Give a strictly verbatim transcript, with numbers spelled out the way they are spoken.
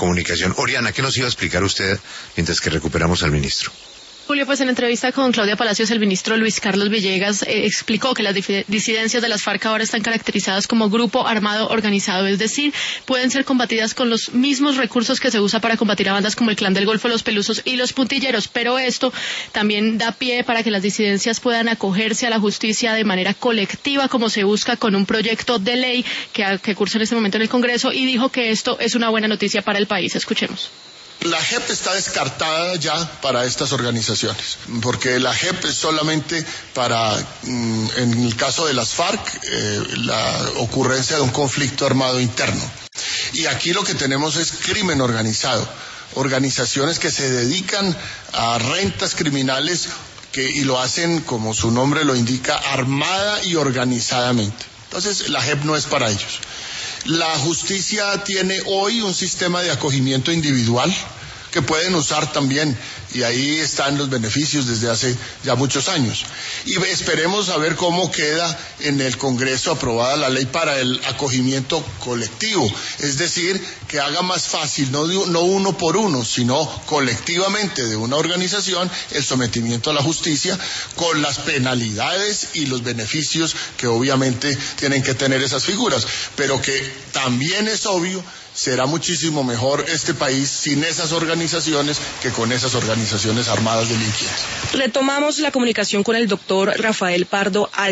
comunicación. Oriana, ¿qué nos iba a explicar usted mientras que recuperamos al ministro? Julio, pues en entrevista con Claudia Palacios, el ministro Luis Carlos Villegas eh, explicó que las disidencias de las FARC ahora están caracterizadas como grupo armado organizado, es decir, pueden ser combatidas con los mismos recursos que se usa para combatir a bandas como el Clan del Golfo, los Pelusos y los Puntilleros, pero esto también da pie para que las disidencias puedan acogerse a la justicia de manera colectiva, como se busca con un proyecto de ley que, que cursa en este momento en el Congreso, y dijo que esto es una buena noticia para el país. Escuchemos. La J E P está descartada ya para estas organizaciones, porque la J E P es solamente para, en el caso de las FARC, eh, la ocurrencia de un conflicto armado interno. Y aquí lo que tenemos es crimen organizado, organizaciones que se dedican a rentas criminales que, y lo hacen, como su nombre lo indica, armada y organizadamente. Entonces, la J E P no es para ellos. La justicia tiene hoy un sistema de acogimiento individual que pueden usar también, y ahí están los beneficios desde hace ya muchos años. Y esperemos a ver cómo queda en el Congreso aprobada la ley para el acogimiento colectivo, es decir, que haga más fácil, no, de, no uno por uno, sino colectivamente de una organización, el sometimiento a la justicia con las penalidades y los beneficios que obviamente tienen que tener esas figuras, pero que también es obvio será muchísimo mejor este país sin esas organizaciones que con esas organizaciones armadas delincuentes. Retomamos la comunicación con el doctor Rafael Pardo.